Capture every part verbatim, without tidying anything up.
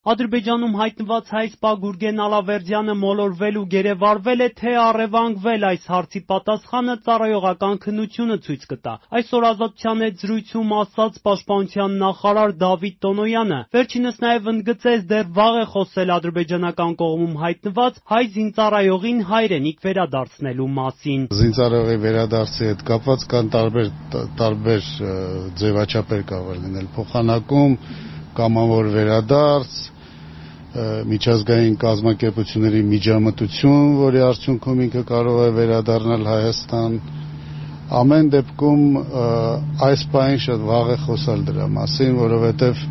Ադրբեջանում հայտնված հայ սպա Գուրգեն Ալավերդյանը մոլորվել ու գերեվարվել է, թե առևանգվել, այս հարցի պատասխանը ծառայողական քննությունը ցույց կտա։ Այսօր Ազատության հետ զրույցում ասաց Պաշտպանության նախարար Դավիթ Տոնոյանը։ Վերջինս նաև ընդգծեց, դեռ վաղ է խոսել ադրբեջանական կողմում հայտնված հայ զինծառայողին հայրենիք վերադարձնելու մասին։ Զինծառայողի վերադարձի հետ կապված կան տարբեր տարբեր ձևաչափեր կարող լինել փոխանակում, կամավոր վերադարձ, միջազգային կազմակերպությունների միջամտություն, որի արդյունքում ինքը կարող է վերադառնալ Հայաստան։ Ամեն դեպքում այս պահին շատ վաղ է խոսալ դրա մասին, որովհետև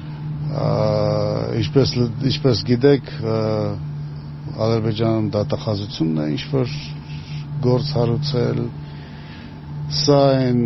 ինչպես ինչպես գիտեք, Ադրբեջանում դատախազությունն է ինչ-որ գործ հարուցել, սա այն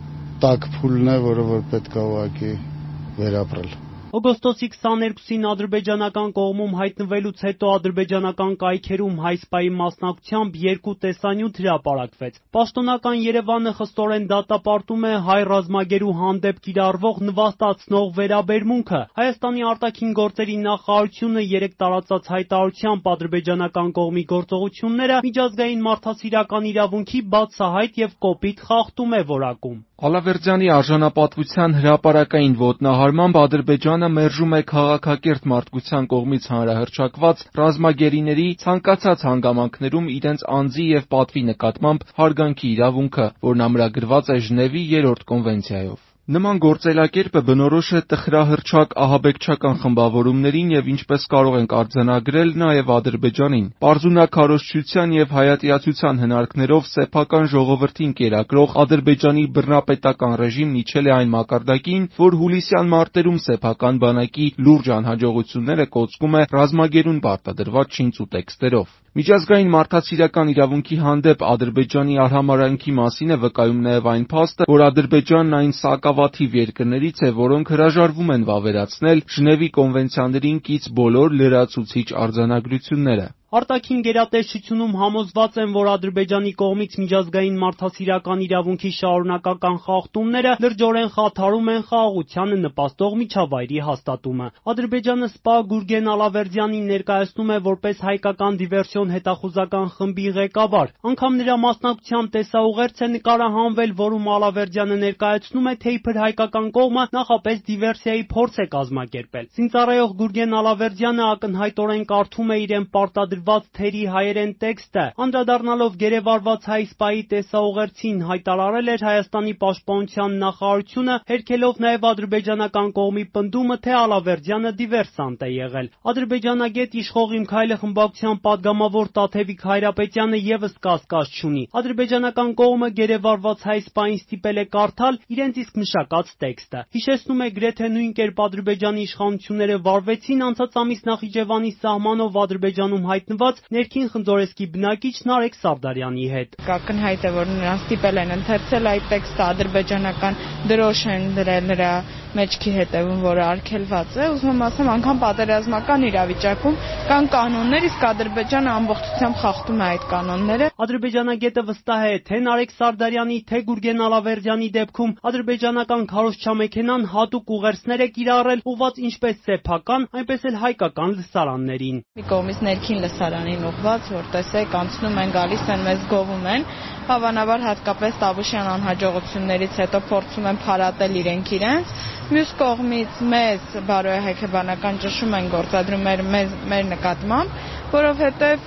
տաք փուլն է, որը որ պետք է ուղղակի վերապրել։ Օգոստոսի քսաներկուսին ադրբեջանական կողմում հայտնվելուց հետո ադրբեջանական կայքերում հայ սպայի մասնակցությամբ երկու տեսանյութ հրապարակվեց։ Պաշտոնական Երևանը խստորեն դատապարտում է հայ ռազմագերու հանդեպ կիրառվող նվաստացնող վերաբերմունքը։ Հայաստանի արտաքին գործերի նախարարությունը երեք տարածած հայտարարությամբ ադրբեջանական կողմի գործողությունները միջազգային մարդասիրական իրավունքի բացահայտ եւ կոպիտ խախտում է որակում։ Ալավերդյանի արժանապատվության հրապարակային ոտնահարմամբ Ադրբեջանը մերժում է քաղաքակիրթ մարդկության կողմից հանրահռչակված ռազմագերիների ցանկացած հանգամանքներում իրենց անձի եւ պատվի նկատմամբ հարգանքի իրավունքը, որն ամրագրված է Ժնևի երրորդ կոնվենցիայով։ Նման գործելակերպը բնորոշ է տխրահռչակ ահաբեկչական խմբավորումներին եւ ինչպես կարող ենք արձանագրել նաեւ Ադրբեջանին։ Պարզունակարոշչության եւ հայատյացության հնարքներով սեփական ժողովրդին կերակրող Ադրբեջանի բռնապետական ռեժիմն իջել է այն մակարդակին, որ հուլիսյան մարտերում սեփական բանակի լուրջ անհաջողությունները կոծկում է ռազմագերուն պարտադրված շինծ ու տեքստերով։ Միջազգային մարդասիրական իրավունքի հանդեպ Ադրբեջանի արհամարհանքի մասին է վկայում նաև այն փաստը, որ Ադրբեջանն այն սակավաթիվ երկրներից է, որոնք հրաժարվում են վավերացնել Ժնևի կոնվենցիաներին կից բոլոր լրացուցիչ արձանագրությունները։ Արտաքին գերատեսչությունում համոզված են, որ Ադրբեջանի կողմից միջազգային մարդասիրական իրավունքի շարունակական խախտումները լրջորեն խաթարում են խաղաղությանը նպաստող միջավայրի հաստատումը։ Ադրբեջանը սպա Գուրգեն Ալավերդյանին ներկայացնում է որպես հայկական դիվերսիոն հետախուզական խմբի ղեկավար։ Անգամ նրա մասնակցությամբ տեսաուղերձ է նկարահանվել, որում Ալավերդյանը ներկայացնում է, թե իբր հայկական կողմը նախապես դիվերսիայի փորձ է կազմակերպել։ Զինծառայող Գուրգեն Ալավերդյանը ակնհայտորեն կարդում է իրեն պարտադրված թերի հայերեն տեքստը, անդրադառնալով գերեվարված հայ սպայի տեսաուղերձին, հայտարարել էր Հայաստանի պաշտպանության նախարարությունը, հերքելով նաև ադրբեջանական կողմի պնդումը, թե Ալավերդյանը դիվերսանտ է եղել։ Ադրբեջանագետ Իշխող Իմ Քայլը խմբակցության պատգամավոր Տաթևիկ Հայրապետյանը ևս կասկած չունի։ Ադրբեջանական կողմը գերեվարված հայ սպային ստիպել է կարդալ իրենց իսկ մշակած տեքստը։ Հիշեցնում է, գրեթե նույն կերպ Ադրբեջանի իշխանությունները վարվեցին անցած ամիս Նախիջևանի սահմանով Ադրբեջանում հայտնված ներքին խնձորեսկի բնակիչ Նարեկ Սարդարյանի հետ։ Ակնհայտ է, որ նրան ստիպել են ընթերցել այդ տեքստը, ադրբեջանական դրոշ են դրել նրա մեջքի հետևում, որը արգելված է, ուզում եմ ասեմ, անգամ պատերազմական իրավիճակում կան կանոններ, իսկ Ադրբեջանը ամբողջությամբ խախտում է այդ կանոնները։ Ադրբեջանագետը վստահ է, թե Նարեկ Սարդարյանի, թե Գուրգեն Ալավերդյանի դեպքում ադրբեջանական քարոզչամեքենան հատուկ ուղերձներ է կիրառել, ուղղված ինչպես սեփական, այնպես էլ հայկական լսարաններին։ Մի կողմից ներքին լսարանին ուղղված, որ տեսեք, անցնում են, գալիս են, մեզ գովում են, հավանաբար հատկապես Տավուշյան անհաջողություններից հետո փորձում են փարատել իրենք իրենց։ Մյուս կողմից մեզ բարոյահոգեբանական ճնշում են գործադրում մեր մեր նկատմամբ, որովհետև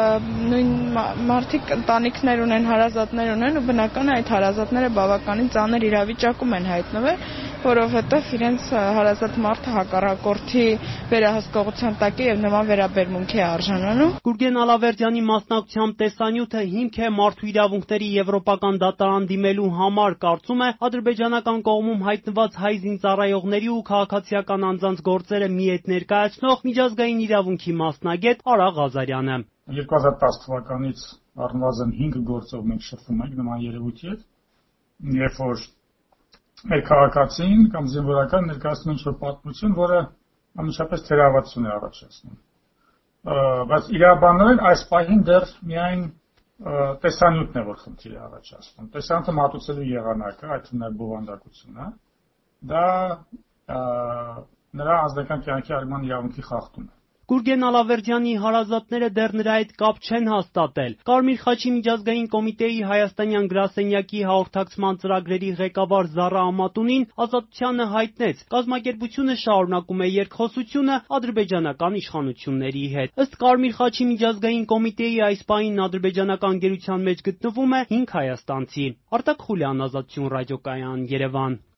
նույն մարդիկ ընտանիքներ ունեն, հարազատներ ունեն ու բնական է այդ հարազատները բավականին ծանր իրավիճակում են հայտնվել, որովհետև իրենց հարազատ մարդը հակառակորդի վերահսկողության տակ է եւ նման վերաբերմունքի է արժանանում։ Գուրգեն Ալավերդյանի մասնակցությամբ տեսանյութը հիմք է մարդու իրավունքների եվրոպական դատարան դիմելու համար, կարծում է ադրբեջանական կողմում հայտնված հայ զինծառայողների ու քաղաքացիական անձանց գործերը մի հետ ներկայացնող միջազգային իրավունքի մասնագետ Արա Ղազարյանը։ երկու հազար տասը թվականից առնվազն հինգ գործով մենք շփվում ենք նման երևույթի հետ, երբ որ մեր քաղաքացին կամ զինվորական ներկայացնում ինչ-որ պատմություն, որը անմիջապես թերահավատություն է առաջացնում։ Բայց իրավաբանորեն այս պահին դեռ միայն տեսանյութն է, որ խնդիր է առաջացնում։ Տեսանյութը մատուցելու եղանակը, այդ թվում նաև բովանդակությունը, դա նրա անձնական կյանքի արման իրավունքի խախտում է։ Գուրգեն Ալավերդյանի հարազատները դեռ նրա հետ կապ չեն հաստատել։ Կարմիր խաչի միջազգային կոմիտեի հայաստանյան գրասենյակի հաղորդակցման ծրագրերի ղեկավար Զառա Ամատունին Ազատությանը հայտնեց, կազմակերպությունը շարունակում է երկխոսությունը ադրբեջանական իշխանությունների հետ։ Ըստ Կարմիր խաչի միջազգային կոմիտեի այս պահին ադրբեջանական գերության մեջ գտնվում է հինգ հայաստանցի։ Արտակ Խուլյան, Ազատություն ռադիոկայան, Երևան։